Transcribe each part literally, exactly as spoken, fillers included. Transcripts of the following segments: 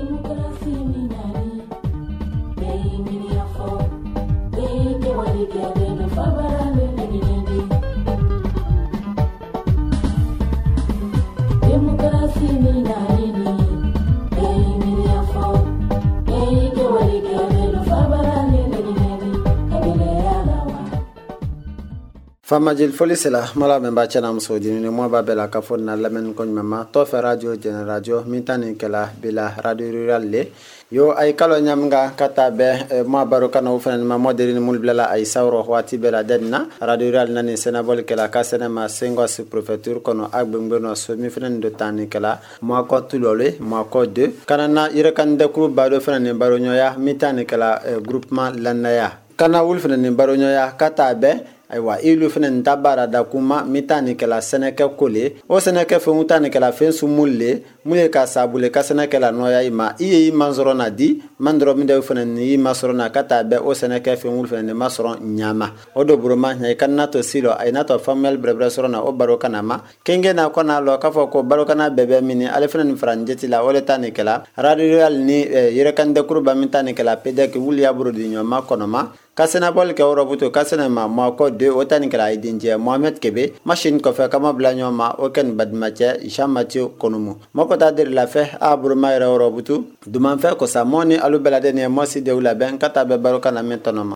Famajil folisela mala memba chana msodi ni mwa babela kafon na lamen kon mama to fe radio gen radio mitani kala bila radio rural le yo ay kalo nyamga kata be eh, mwa baroka na ufana ma moderni mulbla ay sawro wati bela denna radio rural nani senabol kala kasene ma sengo su prefecture kono agbengbe no so mi fenen do tani kala mwa ko tulole mwa ko de kanana irekan de kru bado fenen baro nyoya mitani kala eh, groupement lanaya kana wulfenen baro nyoya kata be aywa ilu fenen tabara da kuma mitani kala seneke kole o seneke fe mutani kala fen sumulle mule ka sabule ka seneke la noya ima i manzoro na di mandro minde fenen ni masoro na kata be o seneke fe mul fenen masoro nyama o do buruma nyai kanna to silo ay nato famel brebre soro na o baroka na ma kenge na kona lo ka fo ko baroka na bebe mini ale fenen franjeti la ole tani kala radio ni eh, yere kan de kurba mitani kala pede ke wul ya buru di nyoma kono ma kasena bol ke orobuto kasena ma ma ko de otani kala idinje Mohamed Kebe machine ko fe kama blanyo ma oken badmache ishamati konumu moko ta der la fe abru mayra orobuto duman fe ko samoni alu belade ne mosi de ula ben kata be baroka na mentonoma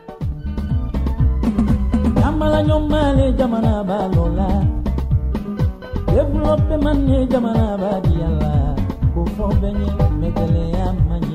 amala nyomale jamana balola developpe manne jamana badiala ko fo benye metele amani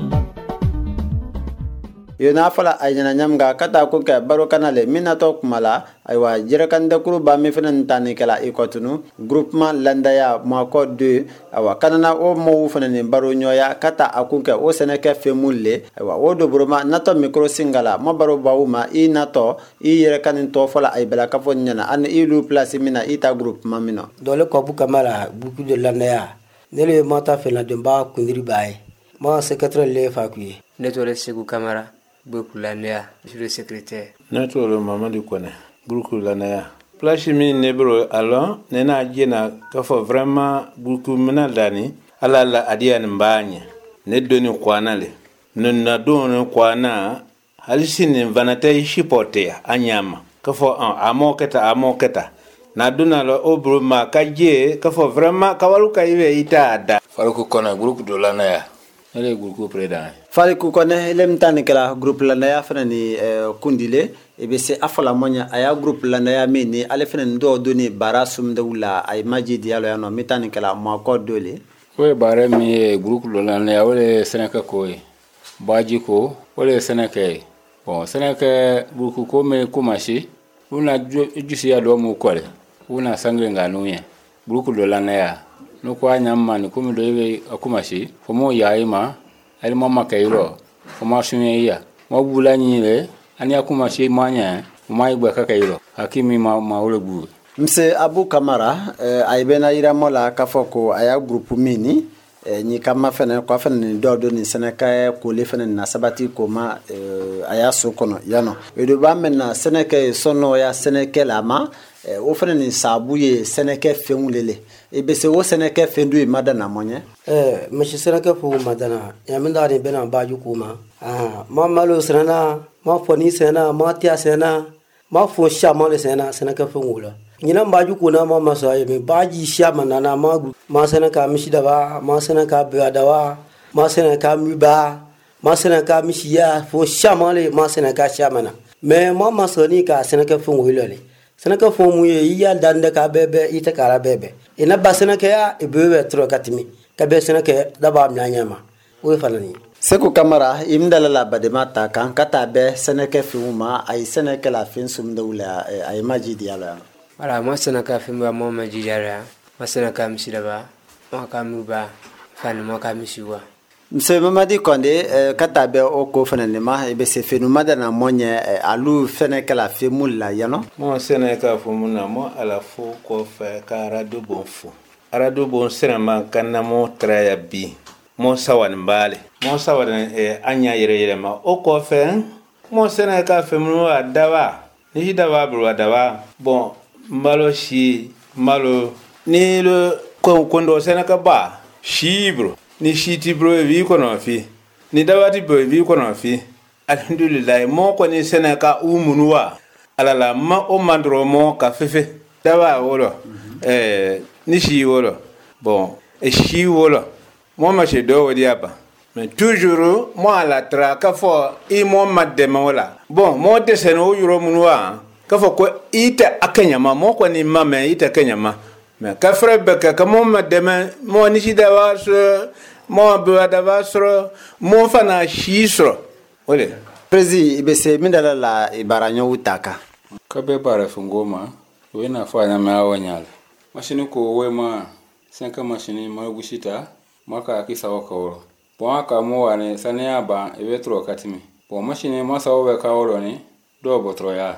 yona fala ayna nyamga kata ko ke baroka na le minato kumala aywa jirakan de kuru ba mi fenen tani kala ikotunu groupement landaya mako deux awa kanana o mo fenen baro nyoya kata akunke o seneke femulle aywa o do broma nato micro singala mo baro bawuma i nato i jirakan to fala ay bela ka fonyana an ilu place mina ita groupement mino dole ko bu kamara beaucoup de landaya nele mata fela de ba kundiri bae mo secrétaire le fakuye netole segu kamara beaucoup l'année je suis le secrétaire notre Mamadou Kone beaucoup l'année place mi nebro alors nena jena ka fo vraiment beaucoup mena dani ala la adian mbanya ne doni kwanale nonna doni kwana halisini vanate chipote anyama ka fo amoketa amoketa na dona lo obro ma kaje ka fo vraiment kawaluka iwe itada faruko kona groupe de l'année ele groupe président fali ku ko ne lem tani kala groupe la naya fenani eh, kundile e be se afala monya aya groupe la naya mini ale fenani do doni barasum de wula ay majidi yalo yano mitani kala mo ko dole we bare mi groupe la naya wala senaka ko baji ko wala senaka bon senaka groupe ko me kumashi una jusi ya do mo kole una sangre nganuye groupe la naya no kwa nyamma ni kumi do yebe akumashi fomo yaima ali mama kairo fomo sunye ya mo bulani le ani akumashi manya mai gba ka kairo hakimi ma ma ole bu mse Abu Kamara eh, aibena ira mola kafoko aya groupe mini eh, ni kama fene kwa fene do do ni seneka ko le fene na sabati ko ma eh, aya sokono yano edo ba menna seneka sono ya seneka lama eh, o fene ni sabuye seneka fenulele e be se wo seneka fendu madana monye eh meshi seneka fu madana ya minda ni bena baju kuma ah ma malo senana ma foni sena ma tia sena ma fo shama le sena seneka fenula nyina baju kuna ma maso ye me baji shama nana ma ma seneka mishi dawa ma seneka be dawa ma seneka mi ba ma seneka mishi ya fo shama le ma seneka shama na me ma maso ni ka seneka fenula le seneka fo mu ye ya dande ka bebe ita kala bebe ina basena ke ya ibebe tro katimi ka be seneka daba mnyanyama we falani Seku Kamara imdala la badema ta kan kata be seneka fuma ay seneka la fin sumda wula ay majidi yalo wala mo seneka fuma mo majidi yalo mo seneka msidaba mo kamuba fani mo kamisiwa Mse Mamadi Konde eh, kata be o ko fenene ma e be se fenu madana monye eh, alu feneka la femula yano mo seneka fumuna mo ala fo ko fe ka radio bon fo radio bon serema kanna mo traya bi mo sawan mbale mo sawan e anya yere yere ma o ko fe mo seneka femunu adawa ni dawa bru adawa bon malo shi malo ni le ko kondo seneka ba shibro ni shiti bro vi ko no fi ni dawati bro vi ko no fi alhamdulillah mo ko ni senaka umunwa alala ma o mandro mo ka fefe dawa wolo eh ni shi wolo bon e shi wolo mo ma che do wodi aba mais toujours mo ala tra ka fo i mo madde wala bon mo de seno yuro munwa ka fo ko ita akanya ma mo ko ni mama ita kanya ma mais ka frebe ka ka mo madde mo ni shi dawa so mo be dawa so mo fana shi so ole prezi ibese mindala la ibaranyo utaka kabe bara fungoma we na fanya mawa nyala mashini ko we ma senka mashini ma gushita maka akisa wakawolo bon aka mo wane sanya ba ebetro katimi bon mashini ma sawo be kawolo ni do botro ya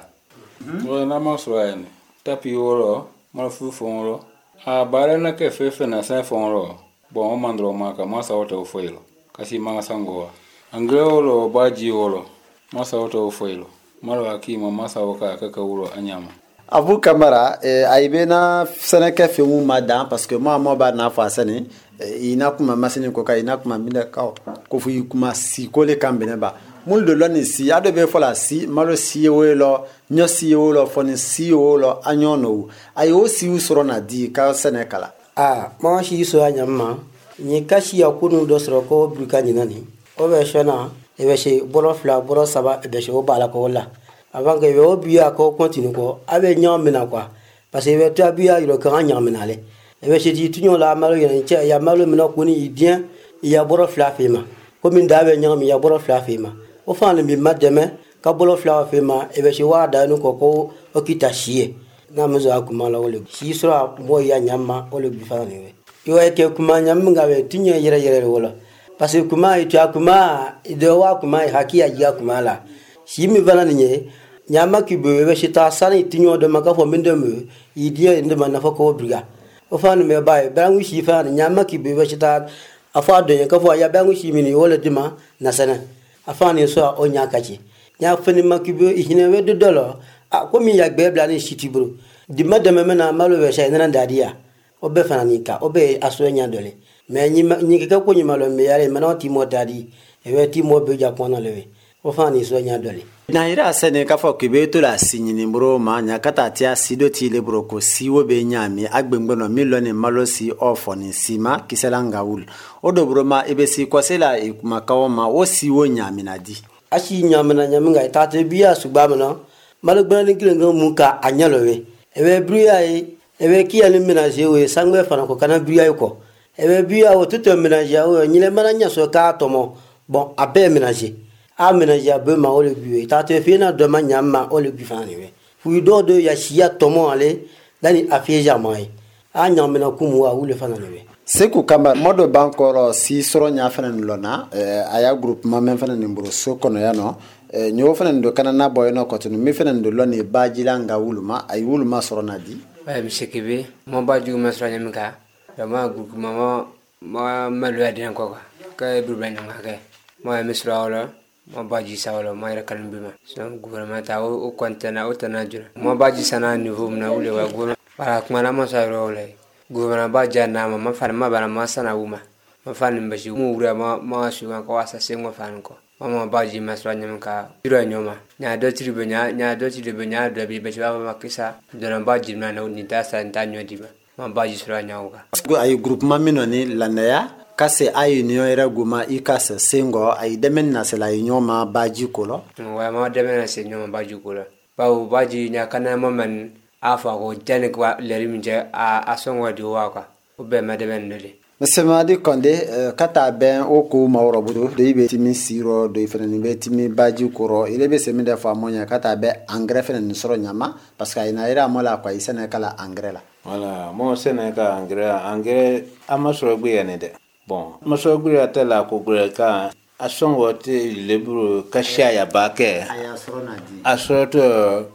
we na ma so ya ni tapi woro ma fu fonro a bara na ke fefe na sa fonro bon mandro maka ma sawo to foilo kasi ma sangowa angelo baji wolo ma sawo to foilo maro akima masa waka kaka wuro anyama Abu Kamara eh, aibena seneke fimu madan parce que moi moi ba na fa sene eh, ina kuma masini ko ka ina kuma minda ka ko fu kuma si ko le kambene ba mul de loni si ado be fola si malo si welo nyo si welo foni si welo anyono ayo si usoro na di ka senekala ah ma shi so anyama ni kashi ya kunu do soro ko bruka ni nani o be shona e be she boro fla boro saba e be she o bala ko la avant que yo biya ko continue ko abe nyamina kwa parce que to biya yo ko nyamina le e be she ti tunyo la malo yen che ya malo mina ko ni bien ya boro fla fema ko min da be nyam ya boro fla fema o fa le mi mademe ka boro fla fema e be she wa da no ko ko o kitashie na mezo akuma la ole shi sura mo ya nyama ole bi fa ni we yo e ke kuma nyam nga we tinye yere yere wala parce que kuma itu akuma ido wa kuma haki ya kuma la shi mi vala ni nyama ki be be shita sani tinyo de maka fo minde me idia inde man fa ko briga o fa no me bae bangu shi fa nyama ki be be shita afa de ka fo ya bangu shi mini wala dima na sana afa ni so o nya kachi nya fani makibe ihine we do dolo a ko mi ya gbe bla ni shiti bro di madame me na malo we sha na ndadia o be fa ni ka o be aso nya dole me nyi nyi ka ko nyi malo me yare mana ti mo dadi e we ti mo be ja ko na lewe o fa ni so nya dole na ira sene ka fo kibe to la sinyini bro ma nya kata ti asido ti le bro ko siwo be nyami agbengbe no mi lo ni malo si ofo ni sima kiselanga wul o do bro ma ebe si kwasela e kuma kawo ma o siwo nyami na di ashi nyami na nyami ga ta te biya su gba mno malo gba ni kile ngam ka anyalo we ebe briya e ebe ki ali menaje we sangwe fana ko kana briya ko ebe biya o tuto menaje o nyile mana nya so ka tomo bon abe menaje a menaje abe ma o le biwe ta te fina do ma nyama o le bi fani we fu do do ya shia tomo ale dani afieja mai a nyama na kumu wa ule fana le seku kamba modo bankoro si soro nya fana lona eh, aya group ma men fana nimbro so kono ya no eh, nyo fana ndo kana na boy no kotunu mi fana ndo loni bajila nga wuluma ay wuluma soro na di ba mi sekebe mo baju ma soro nya mika da ma group ma ma ma malu adina ko ka e bubla nya ka mo mi soro wala mo baji sawlo mo ira kan bima so gouvernement ta o kontena o tanajura mo baji sana niveau na wule wa gouvernement para kuma na mo sawro wala gouvernement ba janna ma ma fa ma bana ma sana wuma ma fa nimba shi mu wura ma ma shi ma ko asa sengo fa nko ma baji ma soro nya mika ira nyoma nya do tribe nya nya do tribe nya do bi be ba ma kisa do na baji na na ni ta sa ntanyo diba ma baji soro nya uga ay group ma minoni lanaya kase ay union era guma ikase sengo ay demen na sela union ma baji kolo wa ma demen na se union ma baji kolo ba u baji nya kana ma man afa ko jane kwa leri minje a asongo di waka u be ma demen ndele mesema di konde uh, kata ben o ko mawro budo de ibe timi siro do ifene be timi baji koro ile be semi da fa monya kata be engrais fene ni soro nyama parce que ina ira mola kwa isene kala engrais la voilà mo sene ka engrais engrais amasoro gbe ya ne de bon amasoro gbe ya tela ko gbe ka asongo te lebro kasha ya bake aya soro na di asoro to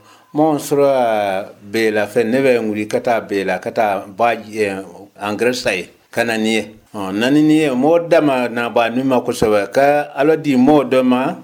mon soro be la fe ne be nguri kata be la kata baji engrais sai kana nie oh nani nie mo dama na ba nu ma ko sawa ka alo di mo dama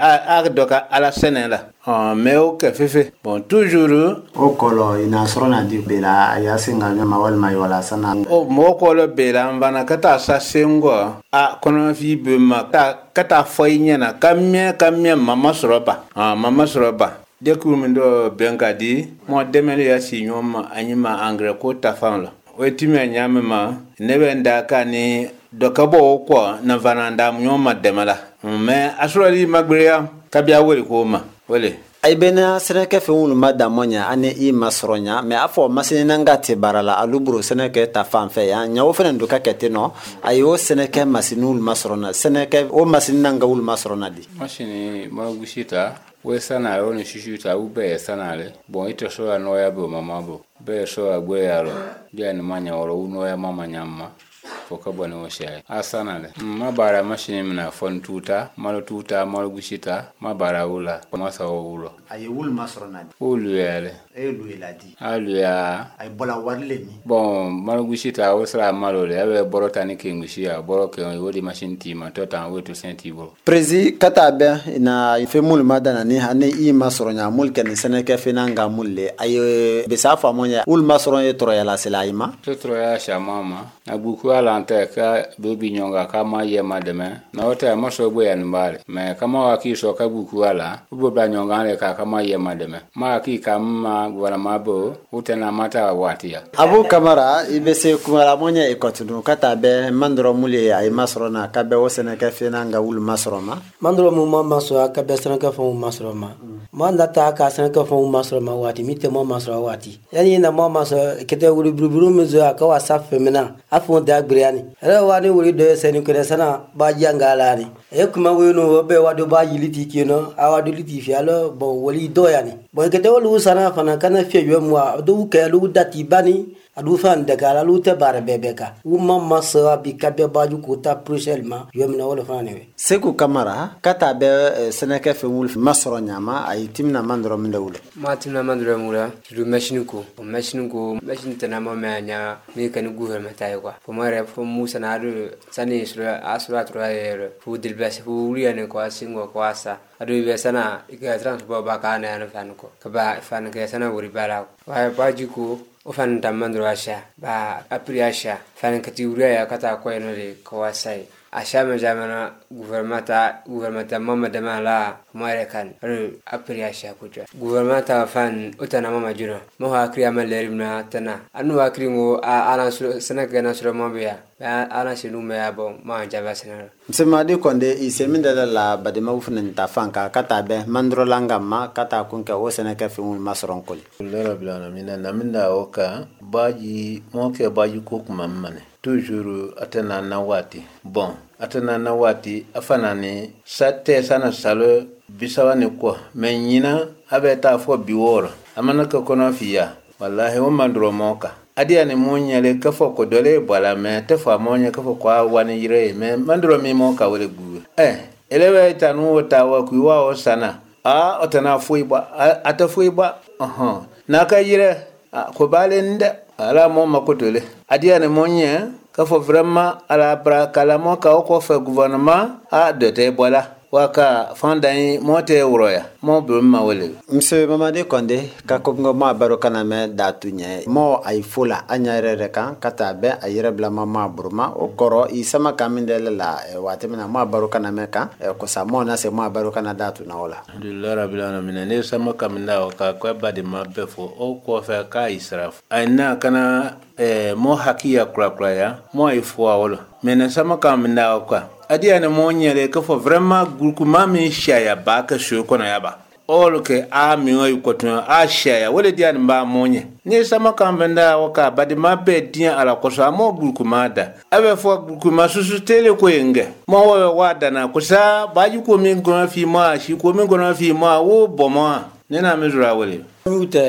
a a doka ala senela oh mais o ka fefe bon toujours o kolo ina srona di bela ya singa nyama wal mai wala sana o mo kolo bela mbana kata sa sengo a kono fi be ma ka kata foynya kamye kamye mama sroba ah mama sroba de kurumindo benga di mo demele ya si nyoma anyima angre ko tafan wetimi anyame ma nebe ndaka ni dokabo ko na vananda nyoma demala me asurali magbeya kabia wele ko ma wele ay bena seneke fe wulu madamonya ane i masronya me afo masina ngati barala alubro seneke ta fanfe ya nyawo fene nduka ketino ayo seneke masinul masrona seneke o masina ngawul masrona di mashini magushita we sana yo ni shishuta ube sana le bon ito so anoya bo mama bo be so agwe yalo dia ni manya woro uno ya mama nyama foka bwana washai asana le mabara mashini mna fon tuta malo tuta malo gushita mabara ula masa ulo ay wul masrona di ulu yale ay lu eladi alu ya ay bola warle ni bon malo gushita wosra malo le abe borota ni kingushia boro ke wodi machine tima tota wetu sentibo prezi kata be ina fe mul madana ni ane i masronya mulke ni seneke finanga mulle ay be safa monya ul masronya troya la selaima troya sha mama na buku ala ka bebi nyonga kama yema deme na wota maso boya mbale me kama wakiso ka buku ala ubo ba nyonga le ka kama yema deme ma ki kama wala mabo utena mata watia abu kamara ibese kumara monya ikotunu kata be mandro muli ay masrona ka be wosena ka finanga ul masroma mandro mu mama so ka be sena ka fu masroma manda ta ka sena ka fu masroma wati mite mo masro wati yani na mama so kete wuri bruburu mezo ka wasa femina afu da griani era wani wuri do seni ko sana ba jangala ni e kuma weno be wado ba yiliti kino awado liti fi alo bon woli do yani bon kete wolu sana fana kana fi yomwa do ke lu dati bani adu fan de kala lu te bare bebeka umma masa bi kabe baju ko ta prochainement yomna wala fane we seku kamara kata be seneke fe wul masro nyama ay timna mandro mindawul ma timna mandro mula du machine ko machine ko machine tana ma manya mi kan gouvernement tay quoi fo mare fo musa na adu sani sura asura troyer fo dilbas fo wuriane ko singo ko asa adu be sana ika transport ba kana na fan ko ka ba fan ke sana wuri bala wa baju ko o fan tamandro asha ba apri asha fan katiuria ya kata ko eno le ko asai asha me jamana gouvernementa gouvernementa mama de mala marekan ru apri asha kuja gouvernementa fan utana mama juno mo ha kriya malerina tana anu akri ngo ana senaka na sura mabia ana sinu me abo ma jaba senara msemadi konde iseminde la badema ufuna ntafanka kata be mandro langama kata kunke o senaka fi un masron kol lera bilana mina naminda oka baji moke baji ko kuma mane toujours atana na wati bon atana na wati afana ni sate sana salo bisawa ni ko menyina abeta fo biworo amana ko kono fiya wallahi o mandro moka adia ni munyele kafo ko dole bala me tefa monya kafo kwa wani yire me mandro mi moka wele gu eh elewe tanu tawa kuwa o sana a otana fuiba ata fuiba aha naka yire ko balende ala mo makotole adia ni munya kafo vraiment ala bra kala mo ka ko fe gouvernement a de te bola waka fandai mote uroya mo bumma wele mse mamade konde ka ko ngoma baro kana me datu nye mo ay fula anyare reka kata be ayire bla mama burma o koro isama kamindele la e, watemina mo baro kana me ka e, ko sa mo na se mo baro kana datu na ola alhamdulillah rabbil alamin ne sama kaminda o ka ko bade mabbe fo o ko fe ka israf ayna kana e, mo hakiya kura kura ya mo ay fo wala mena sama kaminda o ka adia ne monyele ko fo vraiment gurku mami shaya ba ka sho kono yaba ol ke a mi ngoy ko tun a shaya wala dia ne ba monye ni sama kambenda waka badi mabe dia ala ko sa mo gurku mada abe fo gurku masusu tele ko yenge mo wo wada na ko sa baji ko min ko fi ma shi ko min ko fi ma wo bomo ne na mezura wale mute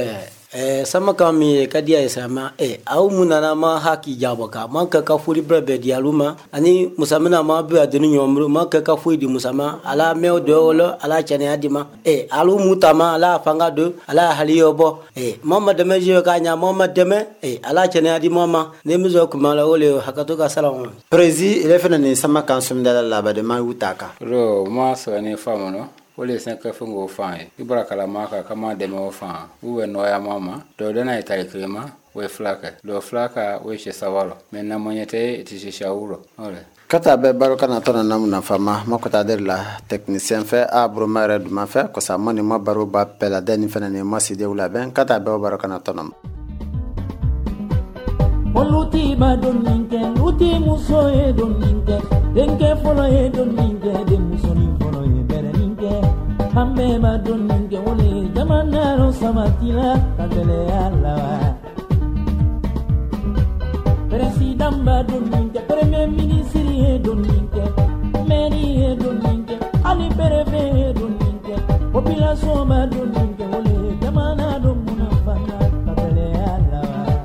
eh sama kami kadia sama eh au munana ma haki jabaka man ka ka furi brebe dialuma ani musamana ma be adunu nyomru ma ka ka furi di musama ala mew dolo ala chane adima eh alu mutama ala fanga do ala haliyobo eh mama deme je ka nya mama deme eh ala chane adima ma ne mizo kuma la ole hakato ka salamu prezi ile fena ni sama kan sum dala la ba de ma utaka ro ma so ni famono wole senka fungo fine ibra kala maka kama demo fa uwe noya mama do dana itali krema we flaka do flaka we she sawalo menna monyete itishi shauro ole kata be baroka na tona namuna fama makota der la technicien fait a bromare du ma fait ko sa moni ma baro ba pela deni fena ni ma side ula ben kata be baroka na tona Oluti ba doninke uti muso e doninke denke folo e doninke de muso ni folo e bere ninke hambe ba doninke ole jamana ro samatila kadele ala president ba doninke premier ministre e doninke meri e doninke ali berebe e doninke population ba doninke ole jamana do munafana kadele ala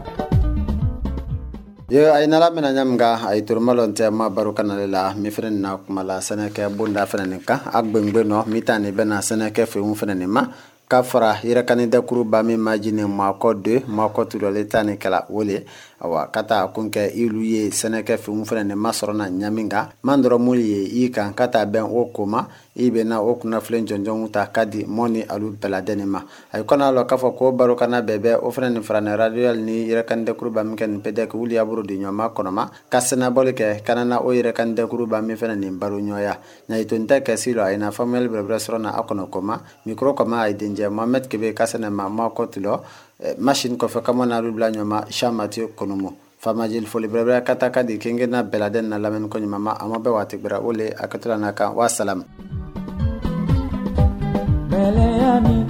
yo ay nala mena nyamga ay turmalon te ma baruka na la mi fren na kuma la seneke bunda fren ka ak bengbe no mitani bena seneke fe mu fren ma ka fara yira kanida kuru ba mi majine ma ko de ma ko tu le tani kala wole awa kata kunke ilu ye seneke fe mu fren ma sorona nyaminga mandro mulie yi kan kata ben okuma ibe na okuna flen jonjon uta kadi moni alu beladeni ma ay kona lo kafo ko baruka na bebe o fren frane radio ni yira kanida kuru ba mi ken pede ko wuli aburu di nyoma kono ma kasena bolke kanana o yira kanida kuru ba mi fren ni baru nyoya na itonta kasilo ay na famel brebresrona akono koma mikro koma ay denje Mohamed kebe kasena ma ma kotulo machine ko fe kamona alu bla nyoma chamati konomo famajil foli brebre kataka di kingena beladen na lamen ko nyama amabe wati bra ole akatula naka wassalam Bele